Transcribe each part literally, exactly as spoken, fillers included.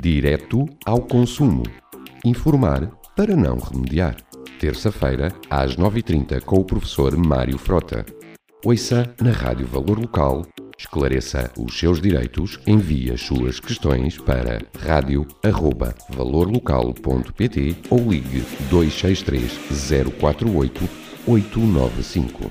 Direto ao consumo. Informar para não remediar. Terça-feira, às nove e trinta, com o professor Mário Frota. Ouça na Rádio Valor Local, esclareça os seus direitos, envie as suas questões para rádio arroba valor local ponto pt ou ligue dois seis três zero quatro oito oito nove cinco.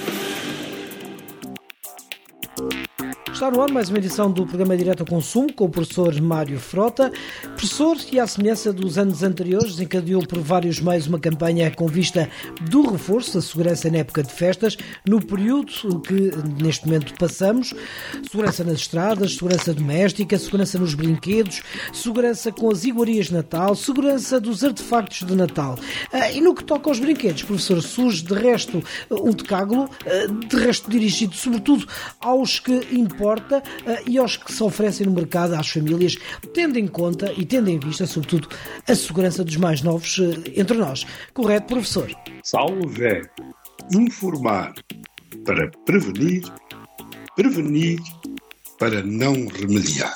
Está no ar mais uma edição do programa Direto ao Consumo com o professor Mário Frota. Professor que, à semelhança dos anos anteriores, desencadeou por vários meios uma campanha com vista do reforço da segurança na época de festas, no período que neste momento passamos. Segurança nas estradas, segurança doméstica, segurança nos brinquedos, segurança com as iguarias de Natal, segurança dos artefactos de Natal. E no que toca aos brinquedos, professor, surge de resto um decálogo, de resto dirigido sobretudo aos que importam e aos que se oferecem no mercado às famílias, tendo em conta e tendo em vista, sobretudo, a segurança dos mais novos entre nós. Correto, professor? Salve é informar para prevenir, prevenir para não remediar.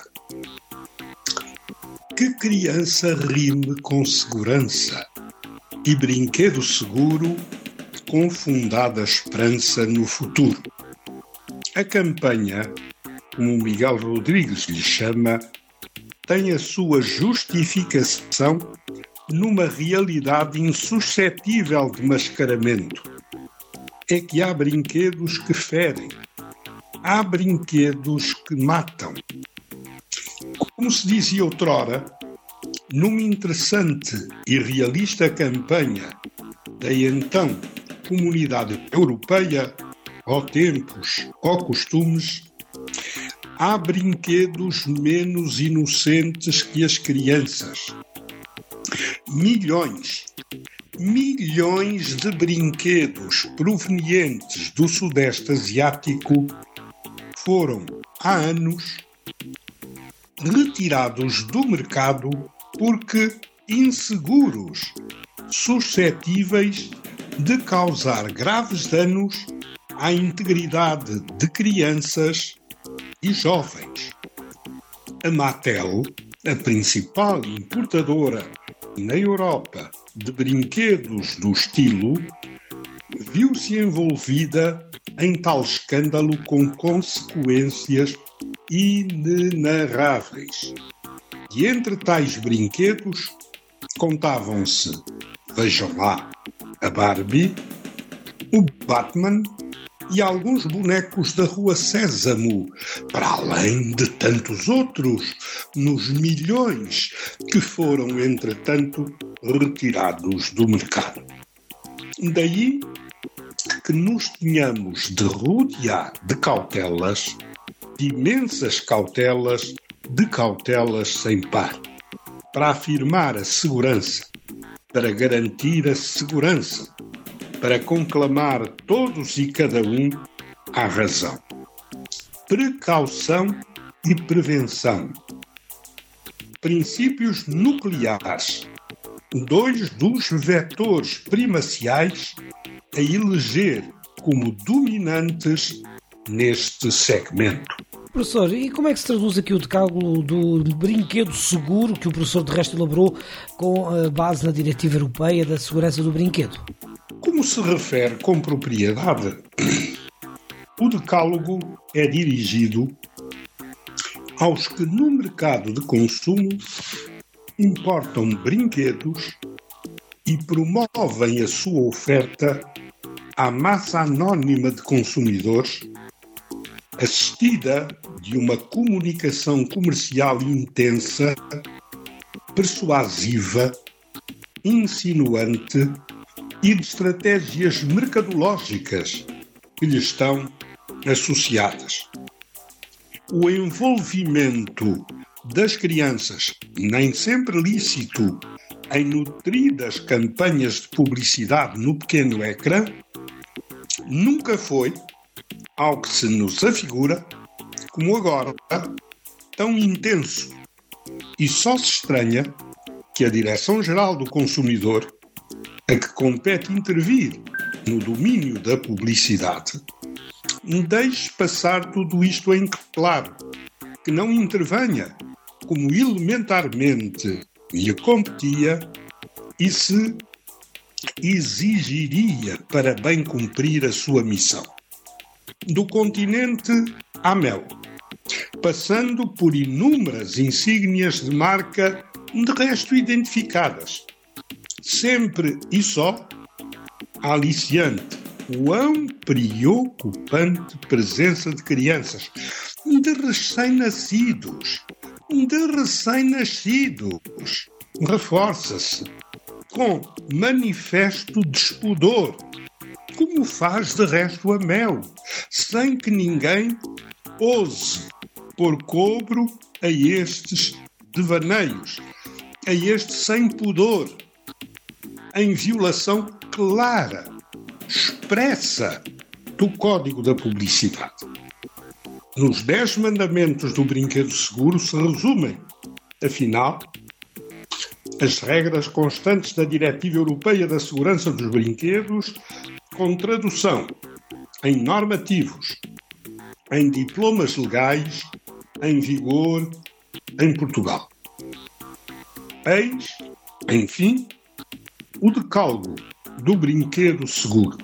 Que criança rime com segurança e brinquedo seguro com fundada esperança no futuro. A campanha, como o Miguel Rodrigues lhe chama, tem a sua justificação numa realidade insuscetível de mascaramento. É que há brinquedos que ferem, há brinquedos que matam. Como se dizia outrora, numa interessante e realista campanha da então Comunidade Europeia, ó tempos, ó costumes, há brinquedos menos inocentes que as crianças. Milhões, milhões de brinquedos provenientes do Sudeste Asiático foram, há anos, retirados do mercado porque inseguros, suscetíveis de causar graves danos à integridade de crianças e jovens. A Mattel, a principal importadora na Europa de brinquedos do estilo, viu-se envolvida em tal escândalo com consequências inenarráveis. E entre tais brinquedos contavam-se, vejam lá, a Barbie, o Batman e alguns bonecos da Rua Sésamo, para além de tantos outros, nos milhões que foram, entretanto, retirados do mercado. Daí que nos tínhamos de rodear de cautelas, de imensas cautelas, de cautelas sem par, para afirmar a segurança, para garantir a segurança, para conclamar todos e cada um à razão. Precaução e prevenção. Princípios nucleares. Dois dos vetores primaciais a eleger como dominantes neste segmento. Professor, e como é que se traduz aqui o decálogo do brinquedo seguro que o professor de resto elaborou com a base na Diretiva Europeia da Segurança do Brinquedo? Como se refere com propriedade, o decálogo é dirigido aos que no mercado de consumo importam brinquedos e promovem a sua oferta à massa anónima de consumidores, assistida de uma comunicação comercial intensa, persuasiva, insinuante e de estratégias mercadológicas que lhe estão associadas. O envolvimento das crianças, nem sempre lícito, em nutridas campanhas de publicidade no pequeno ecrã, nunca foi, ao que se nos afigura, como agora, tão intenso. E só se estranha que a Direção-Geral do Consumidor, a que compete intervir no domínio da publicidade, deixe passar tudo isto em claro, que não intervenha como elementarmente lhe competia e se exigiria para bem cumprir a sua missão. Do continente à mel, passando por inúmeras insígnias de marca de resto identificadas, sempre e só aliciante quão preocupante presença de crianças, de recém-nascidos, de recém-nascidos, reforça-se com manifesto despudor, como faz de resto a mel, sem que ninguém ouse pôr cobro a estes devaneios, a este sem pudor, em violação clara, expressa do Código da Publicidade. Nos dez mandamentos do brinquedo seguro se resumem, afinal, as regras constantes da Diretiva Europeia da Segurança dos Brinquedos, com tradução em normativos, em diplomas legais, em vigor em Portugal. Eis, enfim, o decálogo do brinquedo seguro.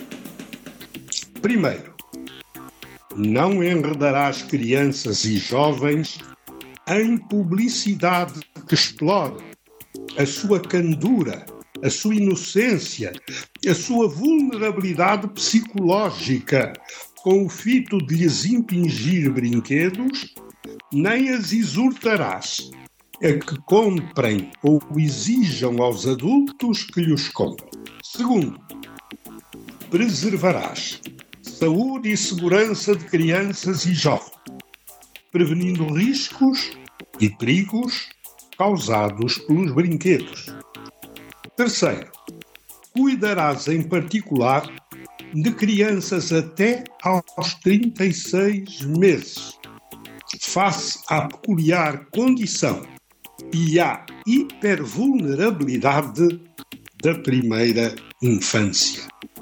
Primeiro, não enredarás crianças e jovens em publicidade que explore a sua candura, a sua inocência, a sua vulnerabilidade psicológica, com o fito de lhes impingir brinquedos, nem as exortarás a que comprem ou exijam aos adultos que lhes comprem. Segundo, preservarás saúde e segurança de crianças e jovens, prevenindo riscos e perigos causados pelos brinquedos. Terceiro, cuidarás em particular de crianças até aos trinta e seis meses, face à peculiar condição e à hipervulnerabilidade da primeira infância.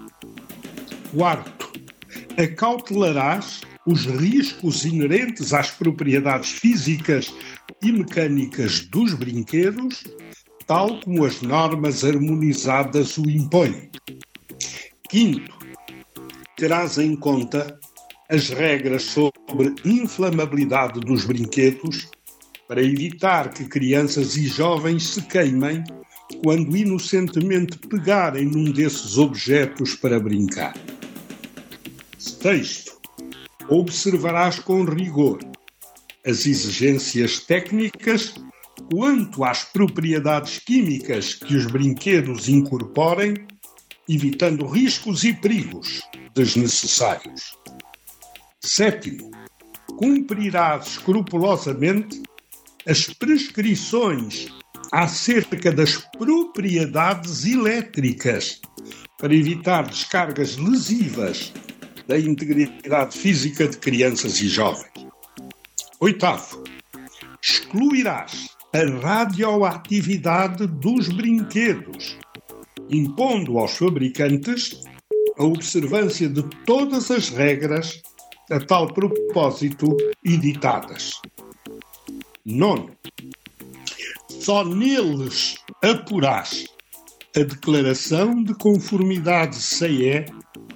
Quarto, acautelarás os riscos inerentes às propriedades físicas e mecânicas dos brinquedos, tal como as normas harmonizadas o impõem. Quinto, terás em conta as regras sobre inflamabilidade dos brinquedos para evitar que crianças e jovens se queimem quando inocentemente pegarem num desses objetos para brincar. Sexto, observarás com rigor as exigências técnicas quanto às propriedades químicas que os brinquedos incorporem, evitando riscos e perigos desnecessários. Sétimo, cumprirás escrupulosamente as prescrições acerca das propriedades elétricas para evitar descargas lesivas da integridade física de crianças e jovens. Oitavo, excluirás a radioatividade dos brinquedos, impondo aos fabricantes a observância de todas as regras a tal propósito editadas. Nono, só neles apurás a declaração de conformidade C E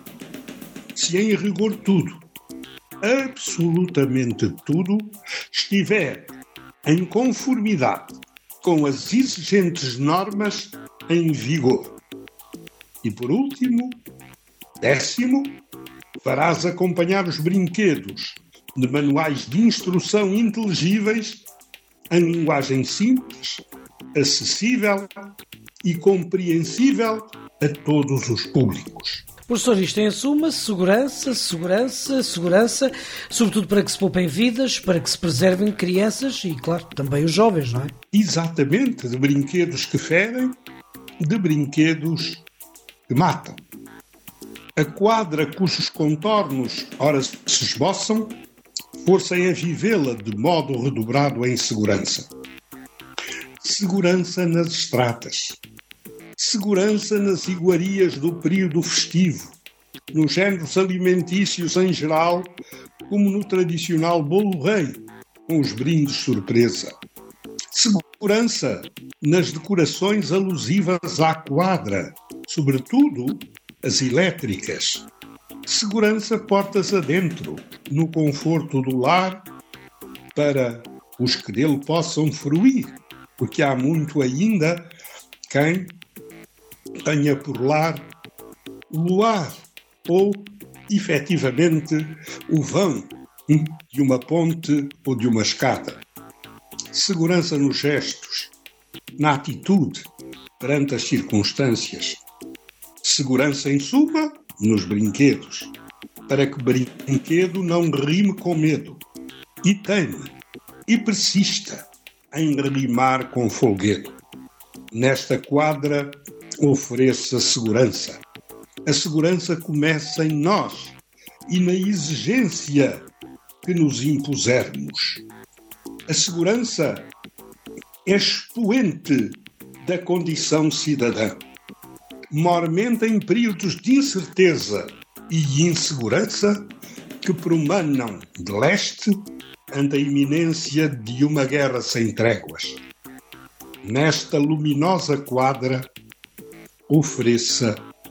se em rigor tudo, absolutamente tudo, estiver em conformidade com as exigentes normas em vigor. E por último, décimo, farás acompanhar os brinquedos de manuais de instrução inteligíveis em linguagem simples, acessível e compreensível a todos os públicos. Professor, isto em suma, segurança, segurança, segurança, sobretudo para que se poupem vidas, para que se preservem crianças e, claro, também os jovens, não é? Exatamente, de brinquedos que ferem, de brinquedos que matam. A quadra cujos contornos ora se esboçam, forcem a vivê-la de modo redobrado em segurança. Segurança nas estradas. Segurança nas iguarias do período festivo, nos géneros alimentícios em geral, como no tradicional bolo rei, com os brindes surpresa. Segurança nas decorações alusivas à quadra, sobretudo as elétricas. Segurança portas adentro, no conforto do lar, para os que dele possam fruir, porque há muito ainda quem tenha por lar o luar ou, efetivamente, o vão de uma ponte ou de uma escada. Segurança nos gestos, na atitude, perante as circunstâncias. Segurança, em suma, nos brinquedos, para que brinquedo não rime com medo e teime e persista em rimar com folguedo. Nesta quadra, ofereça segurança. A segurança começa em nós e na exigência que nos impusermos. A segurança é expoente da condição cidadã. Mormente em períodos de incerteza e insegurança que promanam de leste ante a iminência de uma guerra sem tréguas. Nesta luminosa quadra, ofereça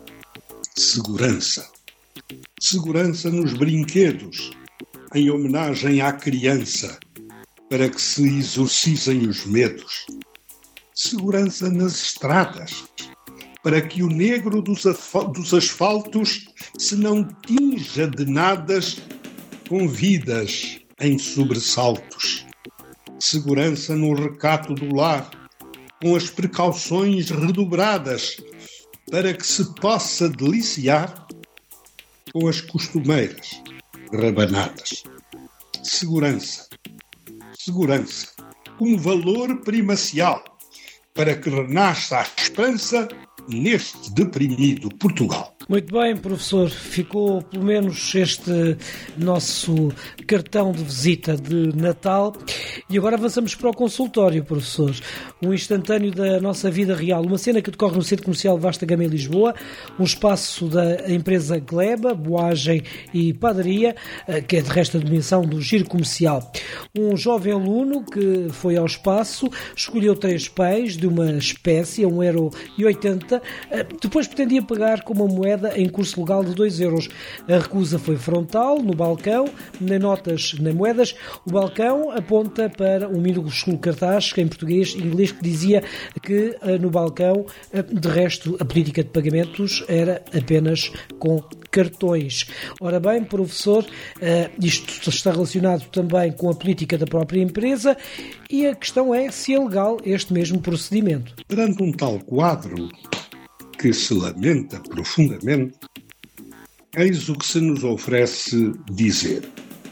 segurança. Segurança nos brinquedos, em homenagem à criança, para que se exorcizem os medos. Segurança nas estradas, para que o negro dos, dos asfaltos se não tinja de nadas com vidas em sobressaltos. Segurança no recato do lar, com as precauções redobradas, para que se possa deliciar com as costumeiras rabanadas. Segurança. Segurança, um valor primacial, para que renasça a esperança neste deprimido Portugal. Muito bem, professor. Ficou pelo menos este nosso cartão de visita de Natal. E agora avançamos para o consultório, professor. Um instantâneo da nossa vida real. Uma cena que decorre no Centro Comercial Vasta Gama em Lisboa. Um espaço da empresa Gleba, Boagem e Padaria, que é de resto a dimensão do giro comercial. Um jovem aluno que foi ao espaço, escolheu três pães de uma espécie, a um euro e oitenta. Depois pretendia pagar com uma moeda em curso legal de dois euros. A recusa foi frontal, no balcão, nem notas nem moedas. O balcão aponta para um minúsculo cartaz em português e inglês que dizia que no balcão, de resto, a política de pagamentos era apenas com cartões. Ora bem, professor, isto está relacionado também com a política da própria empresa e a questão é se é legal este mesmo procedimento. Perante um tal quadro, que se lamenta profundamente, eis o que se nos oferece dizer.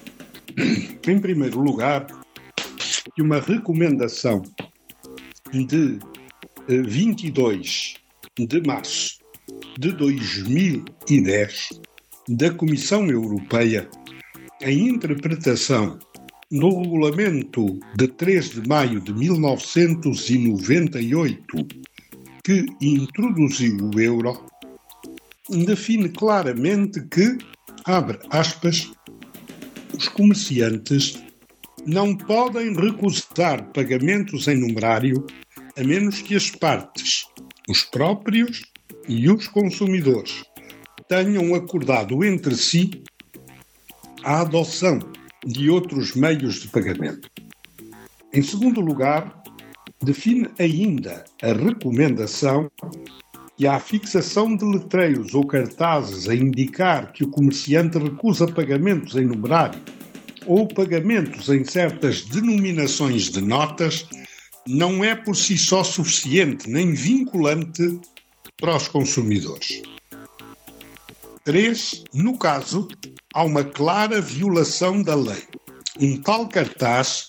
Em primeiro lugar, que uma recomendação de vinte e dois de março de dois mil e dez da Comissão Europeia, em interpretação do Regulamento de três de maio de mil novecentos e noventa e oito, que introduziu o euro, define claramente que, abre aspas, os comerciantes não podem recusar pagamentos em numerário a menos que as partes, os próprios e os consumidores, tenham acordado entre si a adoção de outros meios de pagamento. Em segundo lugar, define ainda a recomendação que a fixação de letreiros ou cartazes a indicar que o comerciante recusa pagamentos em numerário ou pagamentos em certas denominações de notas não é por si só suficiente nem vinculante para os consumidores. três. No caso, há uma clara violação da lei. Um tal cartaz,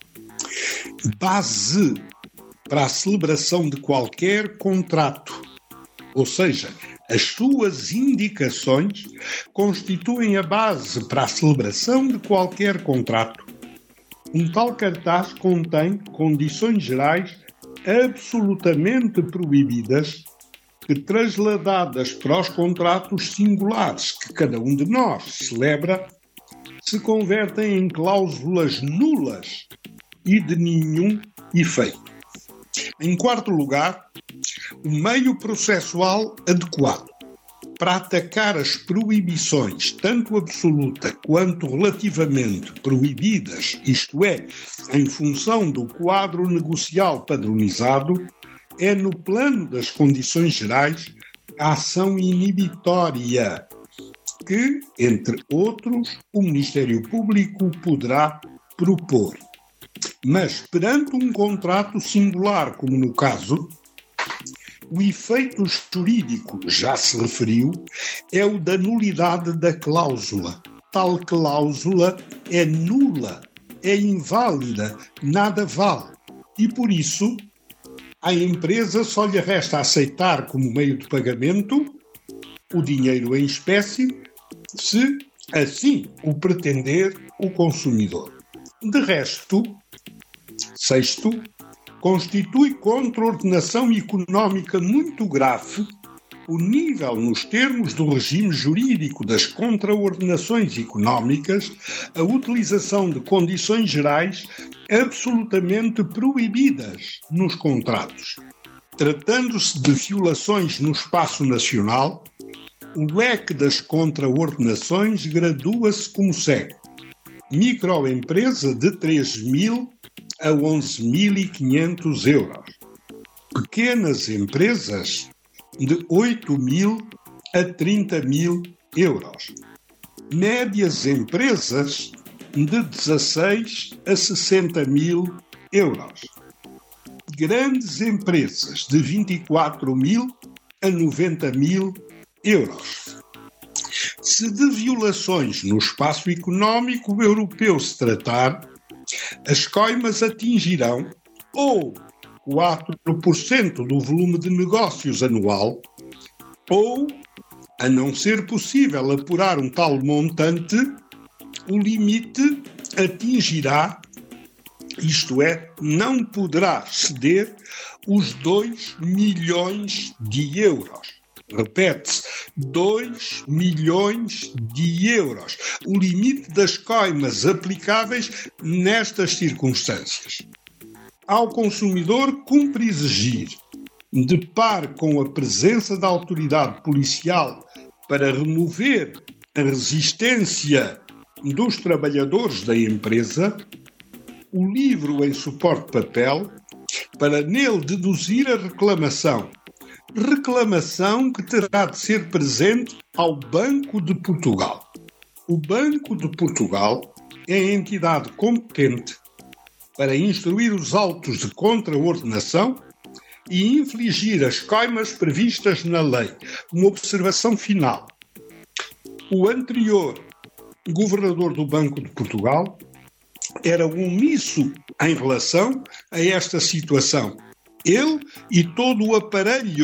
base para a celebração de qualquer contrato, ou seja, as suas indicações constituem a base para a celebração de qualquer contrato. Um tal cartaz contém condições gerais absolutamente proibidas que, trasladadas para os contratos singulares que cada um de nós celebra, se convertem em cláusulas nulas e de nenhum efeito. Em quarto lugar, o meio processual adequado para atacar as proibições, tanto absoluta quanto relativamente proibidas, isto é, em função do quadro negocial padronizado, é, no plano das condições gerais, a ação inibitória, que, entre outros, o Ministério Público poderá propor. Mas, perante um contrato singular, como no caso, o efeito jurídico, já se referiu, é o da nulidade da cláusula. Tal cláusula é nula, é inválida, nada vale. E, por isso, à empresa só lhe resta aceitar como meio de pagamento o dinheiro em espécie, se assim o pretender o consumidor. De resto, sexto, constitui contraordenação económica muito grave o nível nos termos do regime jurídico das contraordenações económicas, a utilização de condições gerais absolutamente proibidas nos contratos. Tratando-se de violações no espaço nacional, o leque das contraordenações gradua-se como segue: microempresa de três mil a onze mil e quinhentos euros, pequenas empresas de oito mil a trinta mil euros, médias empresas de dezasseis a sessenta mil euros, grandes empresas de vinte e quatro mil a noventa mil euros. Se de violações no espaço económico europeu se tratar, as coimas atingirão ou quatro por cento do volume de negócios anual, ou, a não ser possível apurar um tal montante, o limite atingirá, isto é, não poderá exceder os dois milhões de euros. Repete-se, dois milhões de euros, o limite das coimas aplicáveis nestas circunstâncias. Ao consumidor cumpre exigir, de par com a presença da autoridade policial para remover a resistência dos trabalhadores da empresa, o livro em suporte de papel para nele deduzir a reclamação. Reclamação que terá de ser presente ao Banco de Portugal. O Banco de Portugal é a entidade competente para instruir os autos de contraordenação e infligir as coimas previstas na lei. Uma observação final. O anterior governador do Banco de Portugal era omisso em relação a esta situação. Ele e todo o aparelho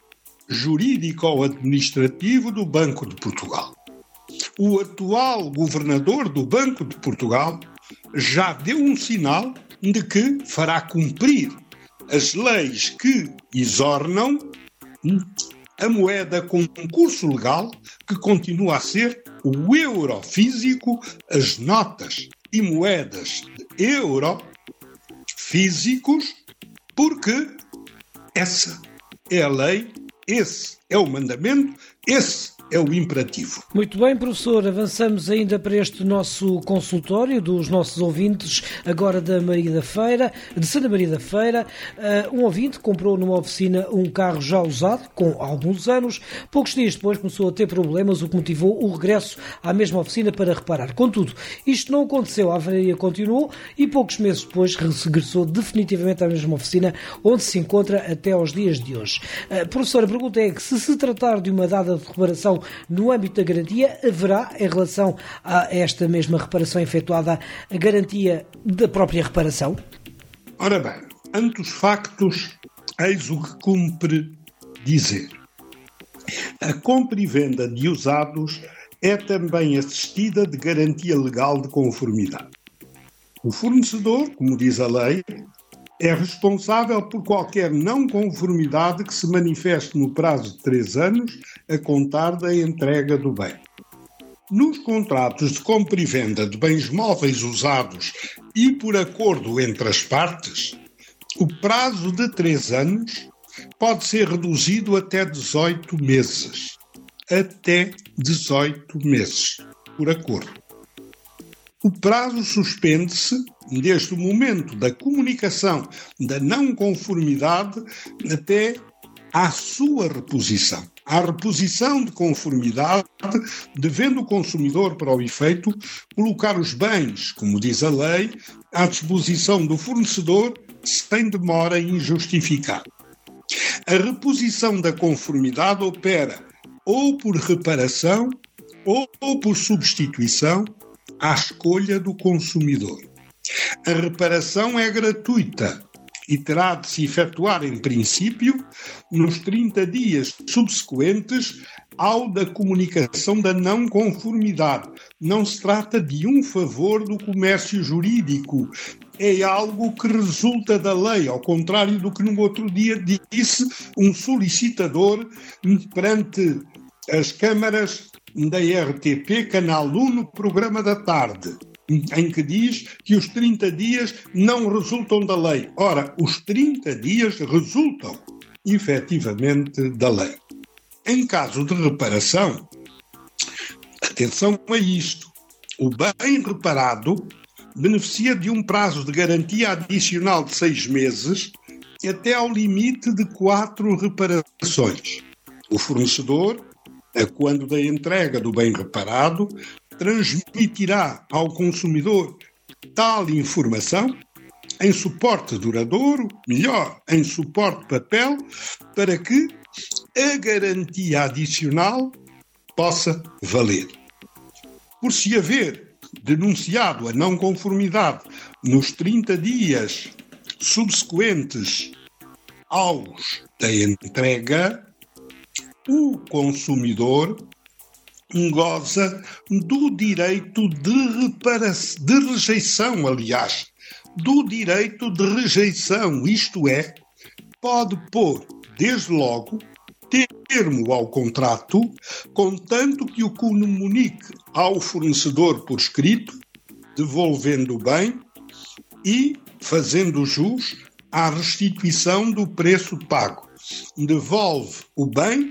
jurídico-administrativo do Banco de Portugal. O atual governador do Banco de Portugal já deu um sinal de que fará cumprir as leis que exornam a moeda com curso legal, que continua a ser o euro físico, as notas e moedas de euro físicos, porque essa é a lei, esse é o mandamento, esse é o imperativo. Muito bem, professor. Avançamos ainda para este nosso consultório dos nossos ouvintes, agora da Maria da Feira, de Santa Maria da Feira. Uh, um ouvinte comprou numa oficina um carro já usado, com alguns anos. Poucos dias depois começou a ter problemas, o que motivou o regresso à mesma oficina para reparar. Contudo, isto não aconteceu, a avaria continuou e poucos meses depois regressou definitivamente à mesma oficina, onde se encontra até aos dias de hoje. Uh, professor, a pergunta é que, se se tratar de uma data de reparação no âmbito da garantia, haverá, em relação a esta mesma reparação efetuada, a garantia da própria reparação? Ora bem, ante os factos, eis o que cumpre dizer. A compra e venda de usados é também assistida de garantia legal de conformidade. O fornecedor, como diz a lei, é responsável por qualquer não conformidade que se manifeste no prazo de três anos a contar da entrega do bem. Nos contratos de compra e venda de bens móveis usados e por acordo entre as partes, O prazo de três anos pode ser reduzido até dezoito meses. Até dezoito meses, por acordo. O prazo suspende-se desde o momento da comunicação da não conformidade até à sua reposição. À reposição de conformidade, devendo o consumidor, para o efeito, colocar os bens, como diz a lei, à disposição do fornecedor sem demora injustificada. A reposição da conformidade opera ou por reparação ou por substituição à escolha do consumidor. A reparação é gratuita e terá de se efetuar, em princípio, nos trinta dias subsequentes ao da comunicação da não conformidade. Não se trata de um favor do comércio jurídico, é algo que resulta da lei, ao contrário do que no outro dia disse um solicitador perante as câmaras da R T P, Canal um, no programa da tarde, em que diz que os trinta dias não resultam da lei. Ora, os trinta dias resultam, efetivamente, da lei. Em caso de reparação, atenção a isto, o bem reparado beneficia de um prazo de garantia adicional de seis meses até ao limite de quatro reparações. O fornecedor, a quando da entrega do bem reparado, transmitirá ao consumidor tal informação em suporte duradouro, melhor, em suporte papel, para que a garantia adicional possa valer. Por se haver denunciado a não conformidade nos trinta dias subsequentes aos da entrega, o consumidor goza do direito de reparação, de rejeição, aliás, do direito de rejeição, isto é, pode pôr, desde logo, termo ao contrato, contanto que o comunique ao fornecedor por escrito, devolvendo o bem e fazendo jus à restituição do preço pago. Devolve o bem,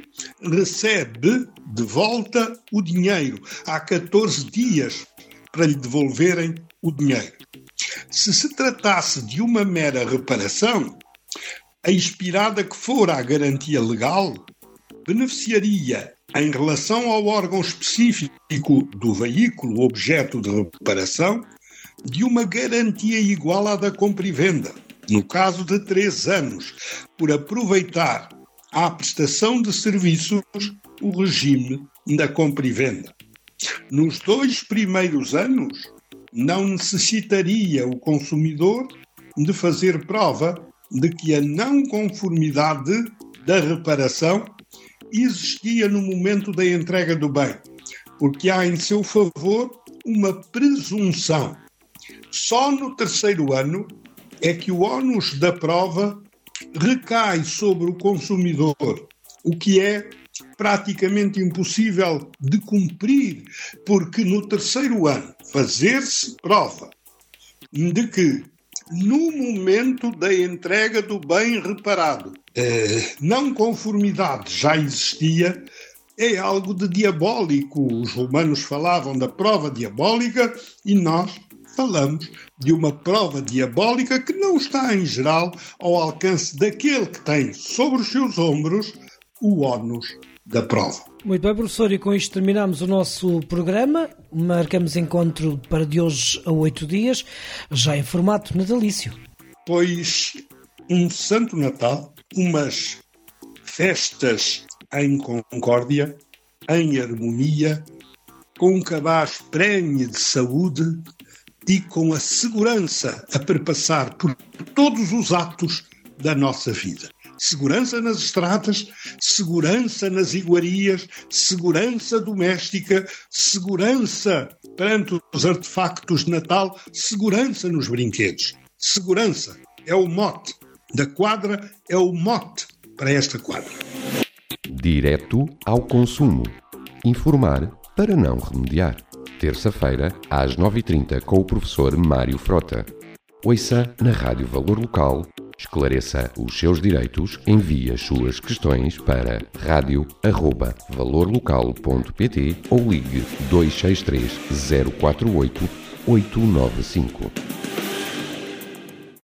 recebe de volta o dinheiro. Há catorze dias para lhe devolverem o dinheiro. Se se tratasse de uma mera reparação, a expirada que for a garantia legal beneficiaria, em relação ao órgão específico do veículo objeto de reparação, de uma garantia igual à da compra e venda, no caso de três anos, por aproveitar à prestação de serviços o regime da compra e venda. Nos dois primeiros anos, não necessitaria o consumidor de fazer prova de que a não conformidade da reparação existia no momento da entrega do bem, porque há em seu favor uma presunção. Só no terceiro ano é que o ónus da prova recai sobre o consumidor, o que é praticamente impossível de cumprir, porque no terceiro ano fazer-se prova de que no momento da entrega do bem reparado eh, não conformidade já existia, é algo de diabólico. Os romanos falavam da prova diabólica e nós falamos de uma prova diabólica que não está, em geral, ao alcance daquele que tem sobre os seus ombros o ónus da prova. Muito bem, professor, e com isto terminamos o nosso programa. Marcamos encontro para de hoje a oito dias, já em formato natalício. Pois um Santo Natal, umas festas em concórdia, em harmonia, com um cabaz prenhe de saúde e com a segurança a perpassar por todos os atos da nossa vida. Segurança nas estradas, segurança nas iguarias, segurança doméstica, segurança perante os artefactos de Natal, segurança nos brinquedos. Segurança é o mote da quadra, é o mote para esta quadra. Direto ao consumo. Informar para não remediar. Terça-feira, às nove e trinta, com o professor Mário Frota. Ouça na Rádio Valor Local, Esclareça os seus direitos, envie as suas questões para rádio arroba valor local ponto pt ou ligue dois seis três zero quatro oito oito nove cinco.